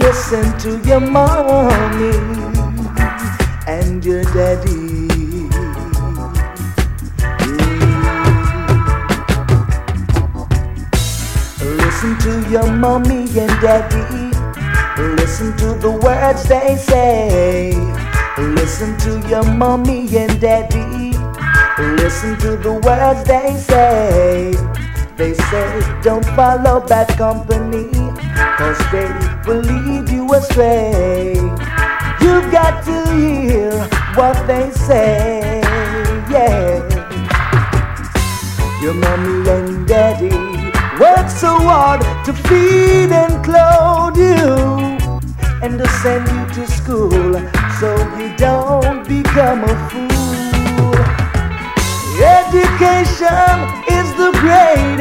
Listen to your mommy and your daddy. Listen to your mommy and daddy. Listen to the words they say. Listen to your mommy and daddy. Listen to the words they say. They say don't follow bad company, 'cause they will lead you astray. You've got to hear what they say, yeah. Your mommy and daddy work so hard to feed and clothe you, and to send you to school so you don't become a fool. Education is the great